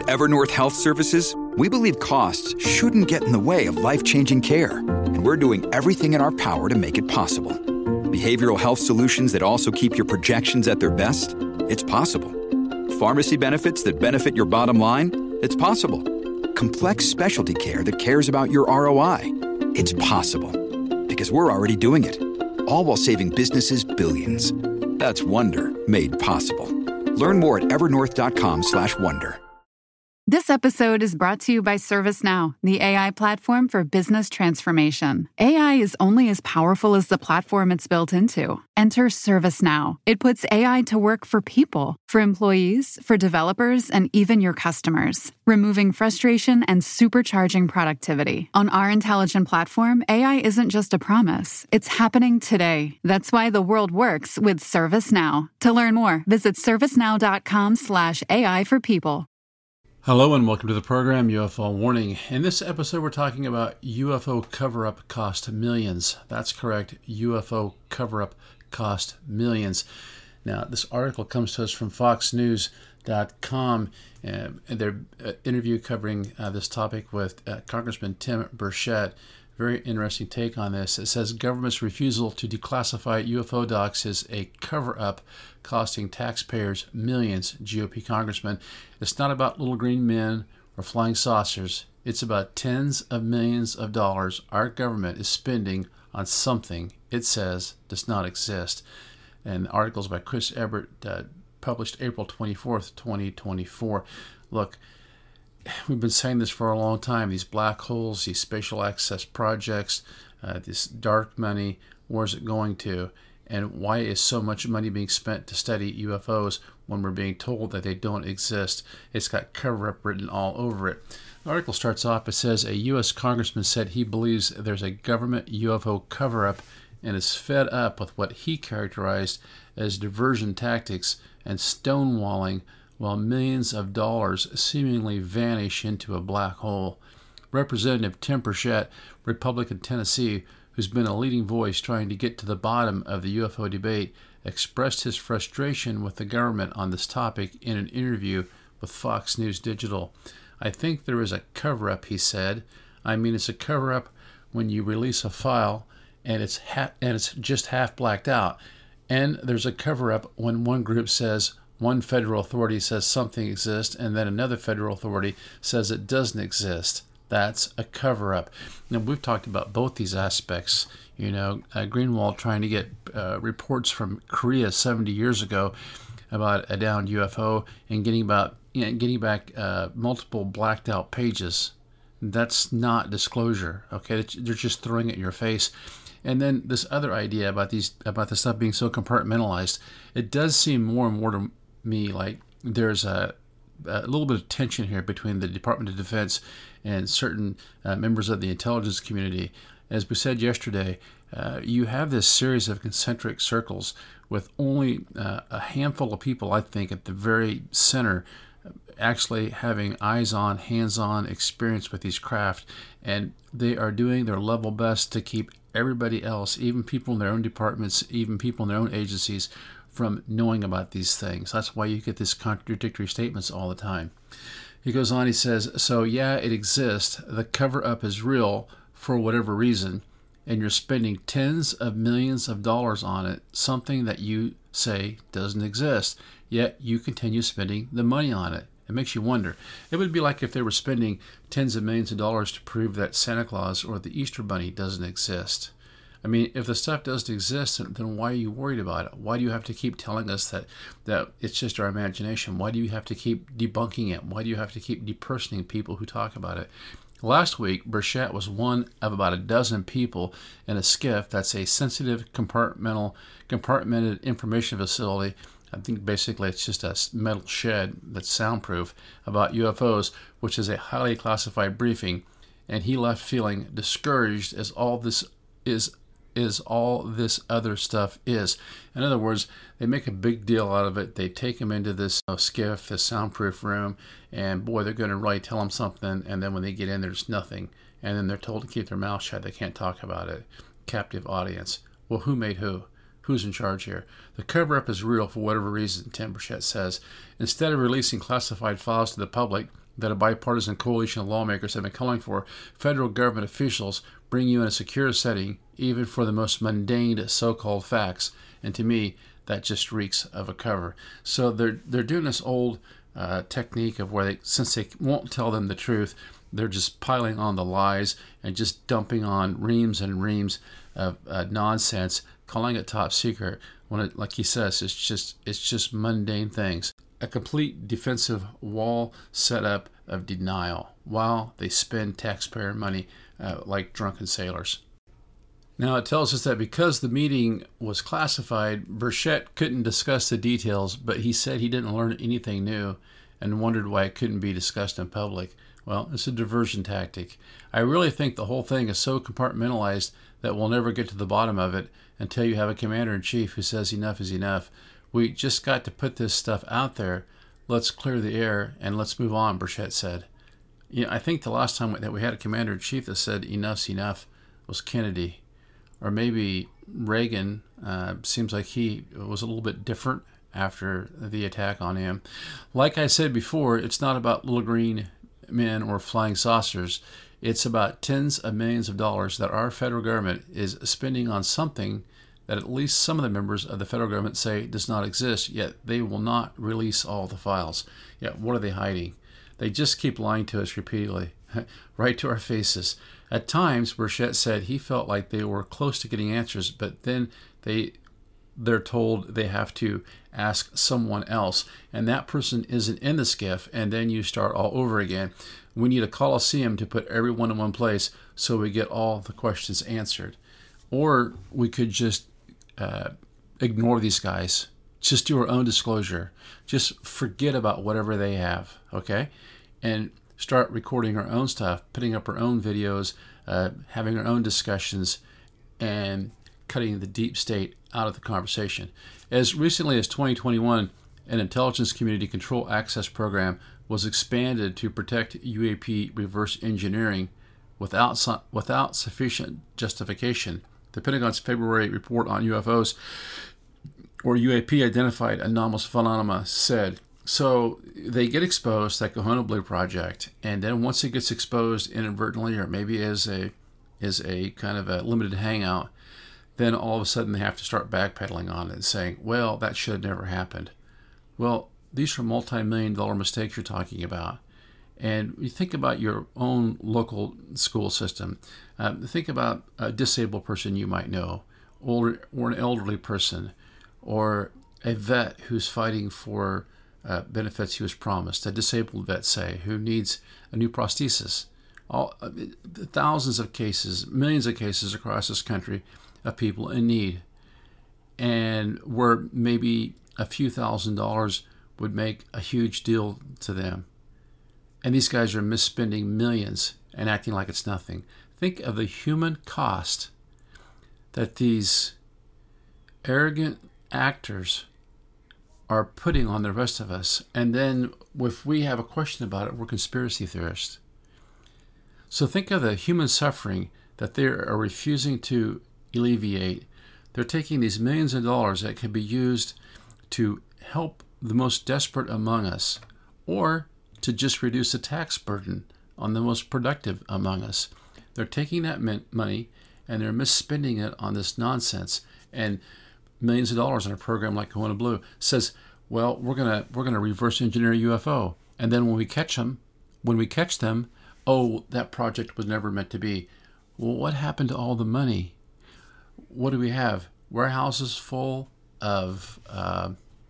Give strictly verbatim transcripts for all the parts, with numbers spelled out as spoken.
Evernorth Health Services, we believe costs shouldn't get in the way of life-changing care, and we're doing everything in our power to make it possible. Behavioral health solutions that also keep your projections at their best? It's possible. Pharmacy benefits that benefit your bottom line? It's possible. Complex specialty care that cares about your R O I? It's possible. Because we're already doing it. All while saving businesses billions. That's Wonder made possible. Learn more at evernorth.com slash wonder. This episode is brought to you by ServiceNow, the A I platform for business transformation. A I is only as powerful as the platform it's built into. Enter ServiceNow. It puts A I to work for people, for employees, for developers, and even your customers, removing frustration and supercharging productivity. On our intelligent platform, A I isn't just a promise. It's happening today. That's why the world works with ServiceNow. To learn more, visit servicenow.com slash AI for people. Hello and welcome to the program U F O Warning. In this episode we're talking about U F O cover-up cost millions. That's correct, U F O cover-up cost millions. Now this article comes to us from fox news dot com uh, and their uh, interview covering uh, this topic with uh, Congressman Tim Burchett. Very interesting take on this. It says government's refusal to declassify U F O docs is a cover-up costing taxpayers millions, G O P congressman. It's not about little green men or flying saucers. It's about tens of millions of dollars our government is spending on something it says does not exist. And articles by Chris Ebert, uh, published April twenty-fourth, twenty twenty-four. Look, we've been saying this for a long time. These black holes, these spatial access projects, uh, this dark money, where's it going to? And why is so much money being spent to study U F Os when we're being told that they don't exist? It's got cover-up written all over it. The article starts off, it says, a U S congressman said he believes there's a government U F O cover-up and is fed up with what he characterized as diversion tactics and stonewalling while millions of dollars seemingly vanish into a black hole. Representative Tim Burchett, Republican Tennessee, who's been a leading voice trying to get to the bottom of the U F O debate, expressed his frustration with the government on this topic in an interview with Fox News Digital. I think there is a cover-up, he said. I mean, it's a cover-up when you release a file and it's ha- and it's just half blacked out. And there's a cover-up when one group says one federal authority says something exists and then another federal authority says it doesn't exist. That's a cover-up. Now, we've talked about both these aspects. You know, uh, Greenwald trying to get uh, reports from Korea seventy years ago about a downed U F O and getting about you know, getting back uh, multiple blacked-out pages. That's not disclosure. Okay, they're just throwing it in your face. And then this other idea about these about the stuff being so compartmentalized, it does seem more and more to me like there's a a little bit of tension here between the Department of Defense and certain uh, members of the intelligence community. As we said yesterday, uh, you have this series of concentric circles with only uh, a handful of people, I think, at the very center actually having eyes-on, hands-on experience with these craft, and they are doing their level best to keep everybody else, even people in their own departments, even people in their own agencies, from knowing about these things. That's why you get these contradictory statements all the time. He goes on, he says, so yeah, it exists. The cover-up is real for whatever reason, and you're spending tens of millions of dollars on it, something that you say doesn't exist, yet you continue spending the money on it. It makes you wonder. It would be like if they were spending tens of millions of dollars to prove that Santa Claus or the Easter Bunny doesn't exist. I mean, if the stuff doesn't exist, then why are you worried about it? Why do you have to keep telling us that, that it's just our imagination? Why do you have to keep debunking it? Why do you have to keep depersoning people who talk about it? Last week, Burchett was one of about a dozen people in a SCIF, that's a sensitive compartmental, compartmented information facility. I think basically it's just a metal shed that's soundproof about U F Os, which is a highly classified briefing. And he left feeling discouraged as all this is is all this other stuff is. In other words, they make a big deal out of it. They take him into this uh, SCIF, this soundproof room, and boy, they're going to really tell him something, and then when they get in, there's nothing. And then they're told to keep their mouth shut. They can't talk about it. Captive audience. Well, who made who? Who's in charge here? The cover-up is real for whatever reason, Tim Burchett says. Instead of releasing classified files to the public, that a bipartisan coalition of lawmakers have been calling for federal government officials bring you in a secure setting, even for the most mundane so-called facts. And to me, that just reeks of a cover. So they're they're doing this old uh, technique of where they, since they won't tell them the truth, they're just piling on the lies and just dumping on reams and reams of uh, nonsense, calling it top secret when it, like he says, it's just it's just mundane things. A complete defensive wall set up of denial while they spend taxpayer money uh, like drunken sailors. Now, it tells us that because the meeting was classified, Burchett couldn't discuss the details, but he said he didn't learn anything new and wondered why it couldn't be discussed in public. Well, it's a diversion tactic. I really think the whole thing is so compartmentalized that we'll never get to the bottom of it until you have a commander-in-chief who says enough is enough. We just got to put this stuff out there. Let's clear the air and let's move on, Burchett said. You know, I think the last time that we had a commander-in-chief that said enough's enough was Kennedy. Or maybe Reagan. Uh, seems like he was a little bit different after the attack on him. Like I said before, it's not about little green men or flying saucers. It's about tens of millions of dollars that our federal government is spending on something that at least some of the members of the federal government say does not exist, yet they will not release all the files. Yet what are they hiding? They just keep lying to us repeatedly, right to our faces. At times, Burchett said he felt like they were close to getting answers, but then they, they're told they have to ask someone else, and that person isn't in the skiff, and then you start all over again. We need a coliseum to put everyone in one place so we get all the questions answered. Or we could just uh, ignore these guys. Just do our own disclosure. Just forget about whatever they have, okay? And start recording our own stuff, putting up our own videos, uh, having our own discussions, and cutting the deep state out of the conversation. As recently as twenty twenty-one, an intelligence community control access program was expanded to protect U A P reverse engineering without su- without sufficient justification. The Pentagon's February report on U F Os, or U A P identified anomalous phenomena, said, so they get exposed, that Kahuna Blue Project, and then once it gets exposed inadvertently, or maybe as a is a kind of a limited hangout, then all of a sudden they have to start backpedaling on it and saying, well, that should have never happened. Well, these are multi-million dollar mistakes you're talking about. And you think about your own local school system. Uh, think about a disabled person you might know, or, or an elderly person, or a vet who's fighting for uh, benefits he was promised, a disabled vet, say, who needs a new prosthesis. All uh, thousands of cases, millions of cases across this country of people in need, and where maybe a few thousand dollars would make a huge deal to them. And these guys are misspending millions and acting like it's nothing. Think of the human cost that these arrogant actors are putting on the rest of us. And then if we have a question about it, we're conspiracy theorists. So think of the human suffering that they are refusing to alleviate. They're taking these millions of dollars that could be used to help the most desperate among us, or to just reduce the tax burden on the most productive among us. They're taking that money and they're misspending it on this nonsense. And millions of dollars in a program like Kahuna Blue says, well, we're gonna we're gonna reverse engineer a U F O, and then when we catch them, when we catch them, oh, that project was never meant to be. Well, what happened to all the money? What do we have? Warehouses full of uh,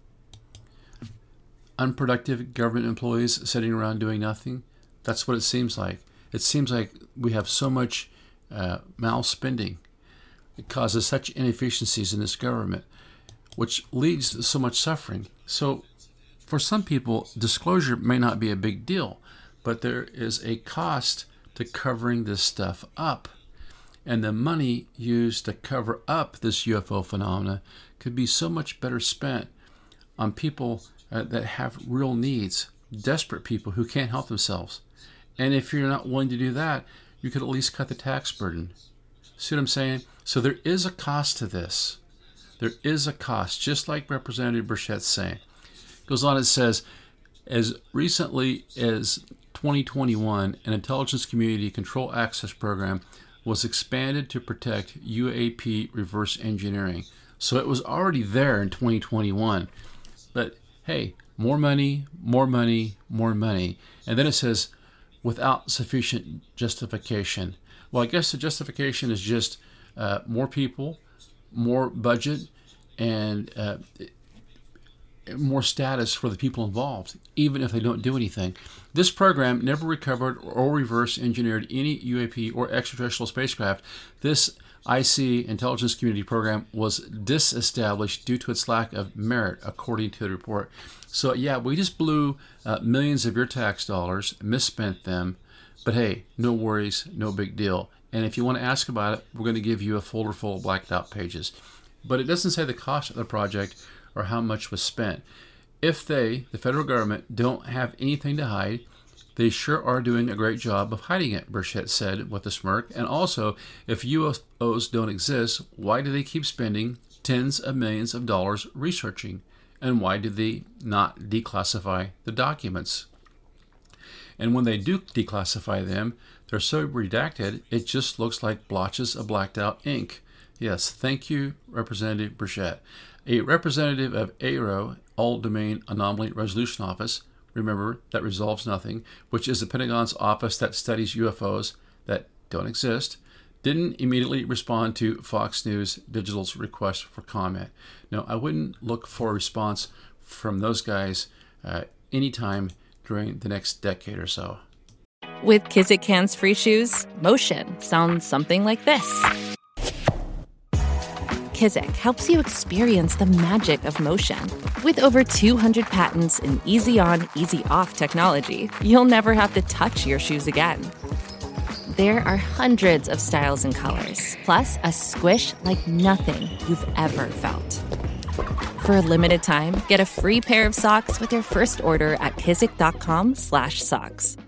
unproductive government employees sitting around doing nothing? That's what it seems like. It seems like we have so much uh, mal-spending. It causes such inefficiencies in this government, which leads to so much suffering. So for some people, disclosure may not be a big deal, but there is a cost to covering this stuff up. And the money used to cover up this U F O phenomena could be so much better spent on people uh, that have real needs, desperate people who can't help themselves. And if you're not willing to do that, you could at least cut the tax burden. See what I'm saying? So there is a cost to this. There is a cost, just like Representative Burchett's saying. It goes on, it says, as recently as twenty twenty-one, an Intelligence Community Control Access Program was expanded to protect U A P reverse engineering. So it was already there in twenty twenty-one. But hey, more money, more money, more money. And then it says, without sufficient justification. Well, I guess the justification is just uh, more people, more budget, and uh, more status for the people involved, even if they don't do anything. This program never recovered or reverse engineered any U A P or extraterrestrial spacecraft. This I C Intelligence Community Program was disestablished due to its lack of merit, according to the report. So yeah, we just blew uh, millions of your tax dollars, misspent them, but hey, no worries, no big deal. And if you want to ask about it, we're going to give you a folder full of blacked out pages. But it doesn't say the cost of the project or how much was spent. If they, the federal government, don't have anything to hide, they sure are doing a great job of hiding it, Burchett said with a smirk. And also, if U F Os don't exist, why do they keep spending tens of millions of dollars researching? And why do they not declassify the documents? And when they do declassify them, they're so redacted, it just looks like blotches of blacked out ink. Yes, thank you, Representative Burchett. A representative of A R O, All Domain Anomaly Resolution Office, remember, that resolves nothing, which is the Pentagon's office that studies U F Os that don't exist, didn't immediately respond to Fox News Digital's request for comment. No, I wouldn't look for a response from those guys uh, anytime during the next decade or so. With Kizik hands-free shoes, motion sounds something like this. Kizik helps you experience the magic of motion. With over two hundred patents and easy-on, easy-off technology, you'll never have to touch your shoes again. There are hundreds of styles and colors, plus a squish like nothing you've ever felt. For a limited time, get a free pair of socks with your first order at kizik.com slash socks.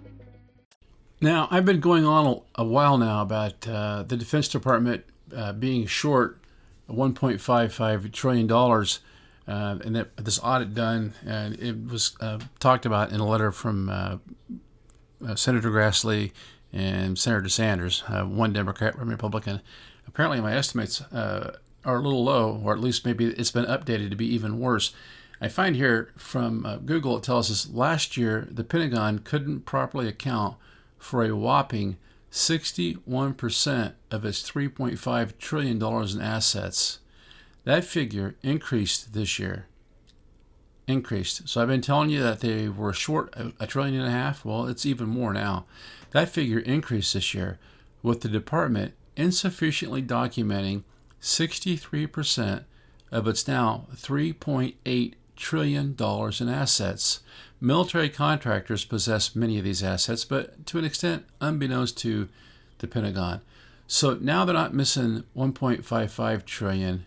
Now, I've been going on a, a while now about uh, the Defense Department uh, being short one point five five trillion dollars, uh, and that this audit done, and it was uh, talked about in a letter from uh, uh, Senator Grassley and Senator Sanders, uh, one Democrat, one Republican. Apparently, my estimates uh, are a little low, or at least maybe it's been updated to be even worse. I find here from uh, Google, it tells us last year the Pentagon couldn't properly account for a whopping sixty-one percent of its three point five trillion dollars in assets. That figure increased this year. Increased. So I've been telling you that they were short a, a trillion and a half. Well, it's even more now. That figure increased this year, with the department insufficiently documenting sixty-three percent of its now three point eight trillion dollars in assets. Military contractors possess many of these assets, but to an extent unbeknownst to the Pentagon. So now they're not missing one point five five trillion.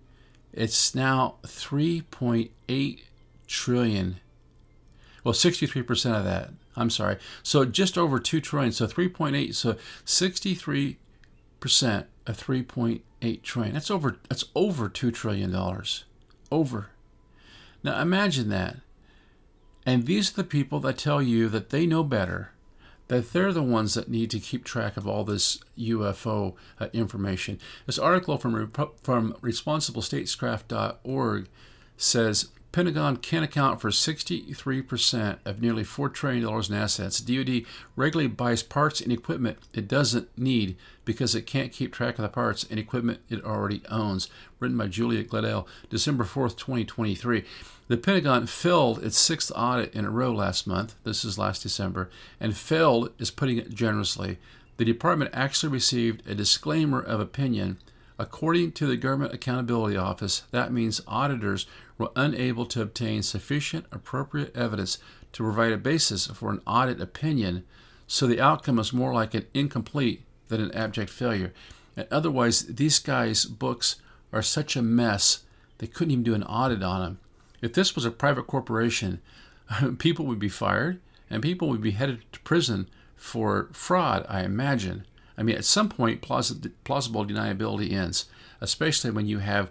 It's now three point eight trillion. Well, sixty-three percent of that. I'm sorry. So just over two trillion. So three point eight. So sixty-three percent of three point eight trillion. That's over. That's over two trillion dollars. Over. Now imagine that. And these are the people that tell you that they know better, that they're the ones that need to keep track of all this U F O uh, information. This article from, from responsible statescraft dot org says Pentagon can account for sixty-three percent of nearly four trillion dollars in assets. D O D regularly buys parts and equipment it doesn't need because it can't keep track of the parts and equipment it already owns. Written by Julia Gladell, December fourth, twenty twenty-three. The Pentagon failed its sixth audit in a row last month. This is last December. And failed is putting it generously. The department actually received a disclaimer of opinion. According to the Government Accountability Office, that means auditors were unable to obtain sufficient appropriate evidence to provide a basis for an audit opinion, so the outcome is more like an incomplete than an abject failure. And otherwise, these guys' books are such a mess, they couldn't even do an audit on them. If this was a private corporation, people would be fired and people would be headed to prison for fraud, I imagine. I mean, at some point, plausible deniability ends, especially when you have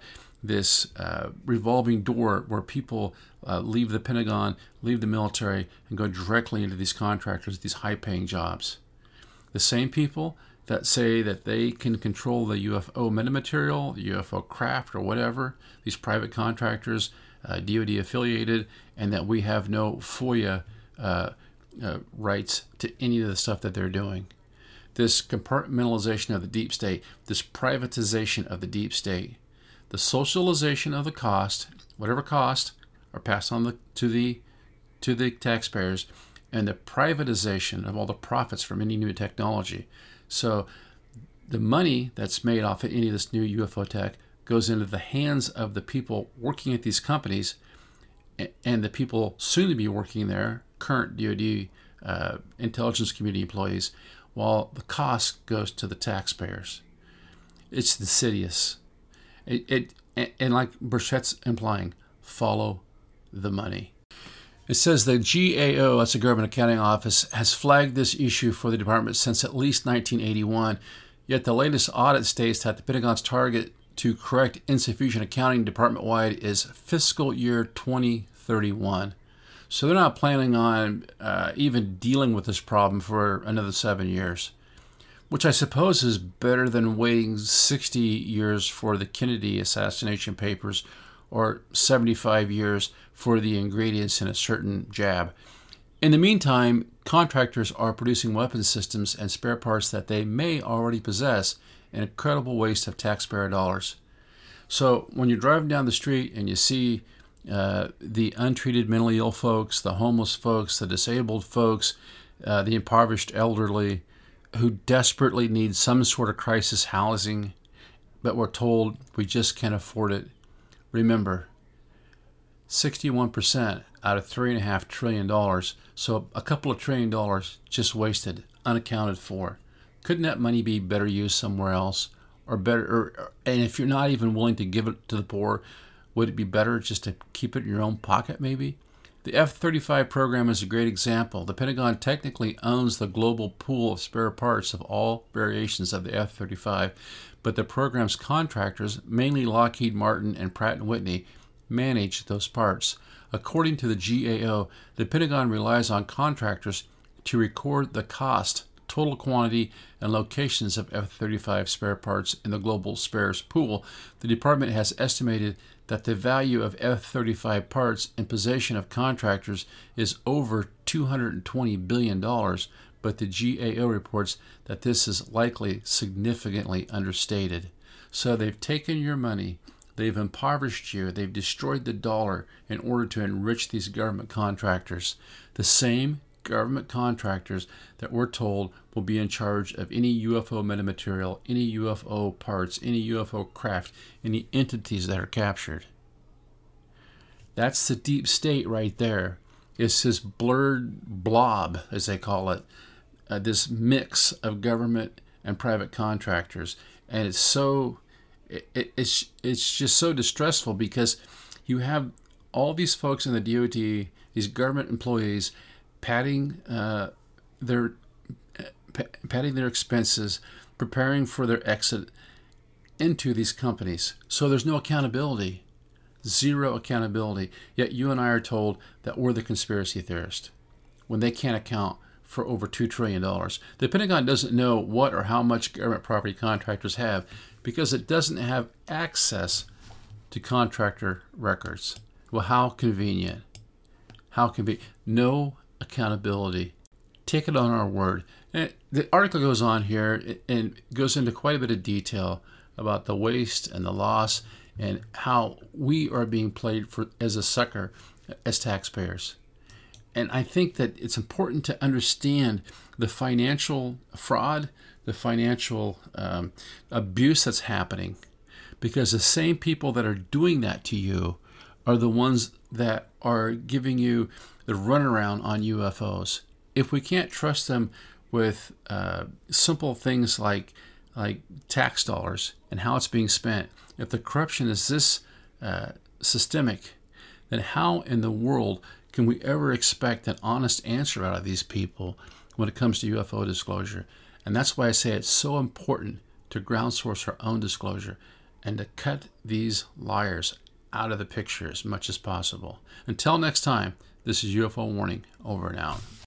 this uh, revolving door where people uh, leave the Pentagon, leave the military, and go directly into these contractors, these high-paying jobs. The same people that say that they can control the U F O metamaterial, the U F O craft, or whatever, these private contractors, uh, D O D affiliated, and that we have no FOIA uh, uh, rights to any of the stuff that they're doing. This compartmentalization of the deep state, this privatization of the deep state, the socialization of the cost, whatever cost, are passed on the, to the to the taxpayers, and the privatization of all the profits from any new technology. So the money that's made off of any of this new U F O tech goes into the hands of the people working at these companies and the people soon to be working there, current D O D uh, intelligence community employees, while the cost goes to the taxpayers. It's insidious. It, it and like Burchett's implying, follow the money. It says the G A O, that's the Government Accounting Office, has flagged this issue for the department since at least nineteen eighty-one, yet the latest audit states that the Pentagon's target to correct insufficient accounting department-wide is fiscal year twenty thirty-one. So they're not planning on uh, even dealing with this problem for another seven years, which I suppose is better than waiting sixty years for the Kennedy assassination papers or seventy-five years for the ingredients in a certain jab. In the meantime, contractors are producing weapon systems and spare parts that they may already possess, an incredible waste of taxpayer dollars. So when you're driving down the street and you see uh, the untreated mentally ill folks, the homeless folks, the disabled folks, uh, the impoverished elderly, who desperately need some sort of crisis housing, but we're told we just can't afford it, remember, sixty-one percent out of three point five trillion dollars, so a couple of trillion dollars just wasted, unaccounted for. Couldn't that money be better used somewhere else? Or better, or, and if you're not even willing to give it to the poor, would it be better just to keep it in your own pocket maybe? The F thirty-five program is a great example. The Pentagon technically owns the global pool of spare parts of all variations of the F thirty-five, but the program's contractors, mainly Lockheed Martin and Pratt and Whitney, manage those parts. According to the G A O, the Pentagon relies on contractors to record the cost, total quantity, and locations of F thirty-five spare parts in the global spares pool. The department has estimated that the value of F thirty-five parts in possession of contractors is over two hundred twenty billion dollars, but the G A O reports that this is likely significantly understated. So they've taken your money, they've impoverished you, they've destroyed the dollar in order to enrich these government contractors. The same government contractors that we're told will be in charge of any U F O metamaterial, any U F O parts, any U F O craft, any entities that are captured. That's the deep state right there. It's this blurred blob, as they call it, uh, this mix of government and private contractors. And it's so, it, it, it's, it's just so distressful because you have all these folks in the D O D, these government employees, padding uh, their p- padding their expenses, preparing for their exit into these companies. So there's no accountability, zero accountability. Yet you and I are told that we're the conspiracy theorist when they can't account for over two trillion dollars. The Pentagon doesn't know what or how much government property contractors have because it doesn't have access to contractor records. Well, how convenient. How convenient. No accountability. Take it on our word. And the article goes on here and goes into quite a bit of detail about the waste and the loss and how we are being played for as a sucker as taxpayers. And I think that it's important to understand the financial fraud, the financial um, abuse that's happening, because the same people that are doing that to you are the ones that are giving you the runaround on U F Os. If we can't trust them with uh, simple things like like tax dollars and how it's being spent, if the corruption is this uh, systemic, then how in the world can we ever expect an honest answer out of these people when it comes to U F O disclosure? And that's why I say it's so important to ground source our own disclosure. and to cut these liars out of the picture as much as possible. Until next time, this is U F O Warning, over and out.